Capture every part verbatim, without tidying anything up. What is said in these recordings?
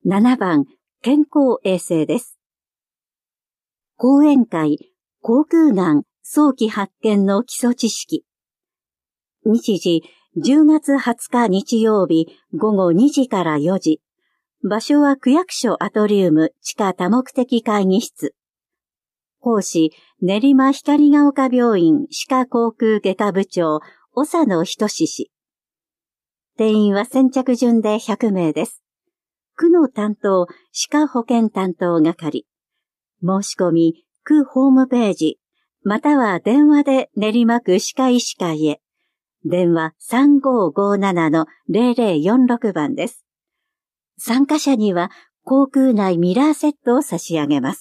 ななばん、健康衛生です。講演会、口腔がん早期発見の基礎知識。日時、じゅうがつはつか日曜日ごごにじからよじ。場所は区役所アトリウム地下多目的会議室。講師、練馬光が丘病院歯科口腔外科部長、長野仁氏。定員は先着順でひゃくめいです。区の担当、歯科保健担当係。申し込み、区ホームページ、または電話で練馬区歯科医師会へ。電話 さんごーごーななのゼロゼロよんろく 番です。参加者には、口腔内ミラーセットを差し上げます。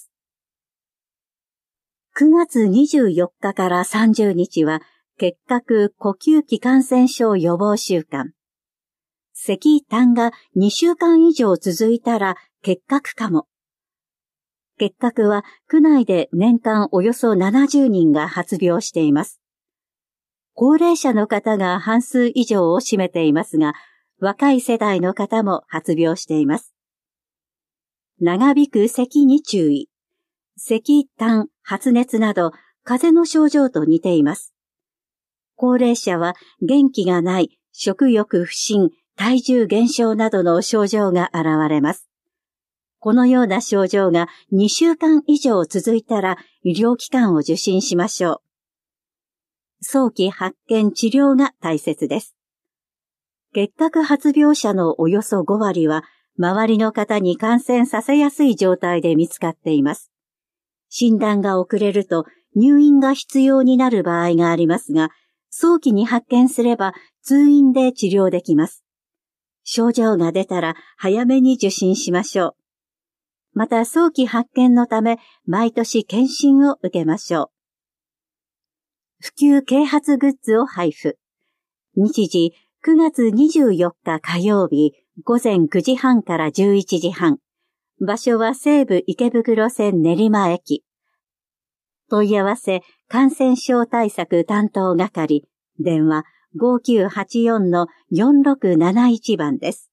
くがつにじゅうよっかからさんじゅうにちは、結核呼吸器感染症予防週間。咳痰がにしゅうかん以上続いたら結核かも。結核は区内で年間およそななじゅうにんが発病しています。高齢者の方が半数以上を占めていますが、若い世代の方も発病しています。長引く咳に注意。咳、痰、発熱など風邪の症状と似ています。高齢者は元気がない、食欲不振、体重減少などの症状が現れます。このような症状がにしゅうかん以上続いたら医療機関を受診しましょう。早期発見治療が大切です。結核発病者のおよそごわりは周りの方に感染させやすい状態で見つかっています。診断が遅れると入院が必要になる場合がありますが、早期に発見すれば通院で治療できます。症状が出たら早めに受診しましょう。また早期発見のため毎年検診を受けましょう。普及啓発グッズを配布。日時くがつにじゅうよっか火曜日ごぜんくじはんからじゅういちじはん。場所は西武池袋線練馬駅。問い合わせ感染症対策担当係。電話ごきゅうはちよんのよんろくなないち 番です。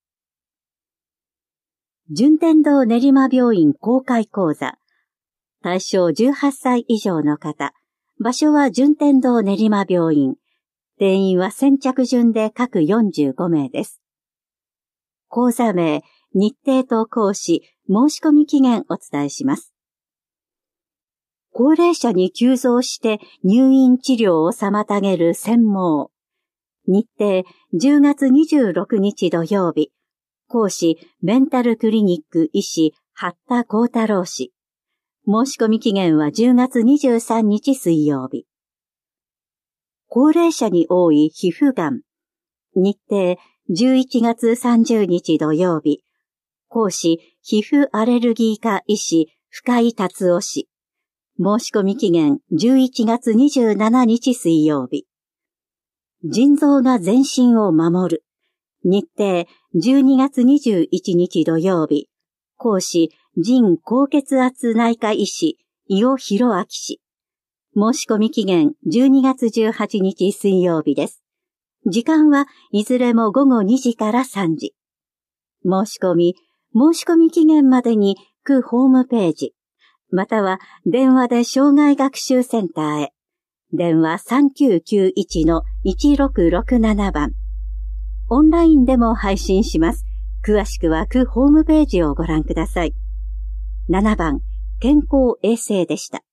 順天堂練馬病院公開講座。対象じゅうはっさい以上の方。場所は順天堂練馬病院。定員は先着順で各よんじゅうごめいです。講座名、日程と講師、申し込み期限お伝えします。高齢者に急増して入院治療を妨げる癬毛。日程じゅうがつにじゅうろくにち土曜日。講師メンタルクリニック医師八田幸太郎氏。申し込み期限はじゅうがつにじゅうさんにち水曜日。高齢者に多い皮膚がん。日程じゅういちがつさんじゅうにち土曜日。講師皮膚アレルギー科医師深井達夫氏。申し込み期限じゅういちがつにじゅうしちにち水曜日。腎臓が全身を守る。日程じゅうにがつにじゅういちにち土曜日。講師腎高血圧内科医師伊尾博明氏。申し込み期限じゅうにがつじゅうはちにち水曜日です。時間はいずれもごごにじからさんじ。申し込み、申し込み期限までに区ホームページ、または電話で障害学習センターへ。電話 さんきゅうきゅういちのいちろくろくなな 番。オンラインでも配信します。詳しくは区ホームページをご覧ください。ななばん、健康衛生でした。